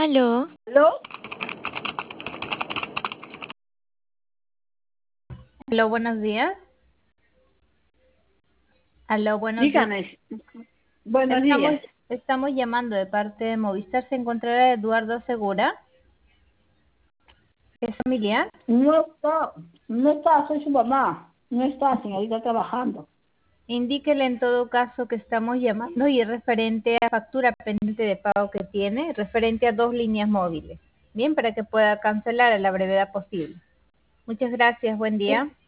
Aló, ¿Aló? Aló, buenos días. Aló, buenos días. Dígame. Buenos Estamos, días. estamos llamando de parte de Movistar. Se encontrará Eduardo Segura. ¿Es familiar? No está, soy su mamá. No está, señorita, trabajando. Indíquele en todo caso que estamos llamando y es referente a factura pendiente de pago que tiene, referente a 2 líneas móviles. Bien, para que pueda cancelar a la brevedad posible. Muchas gracias, buen día.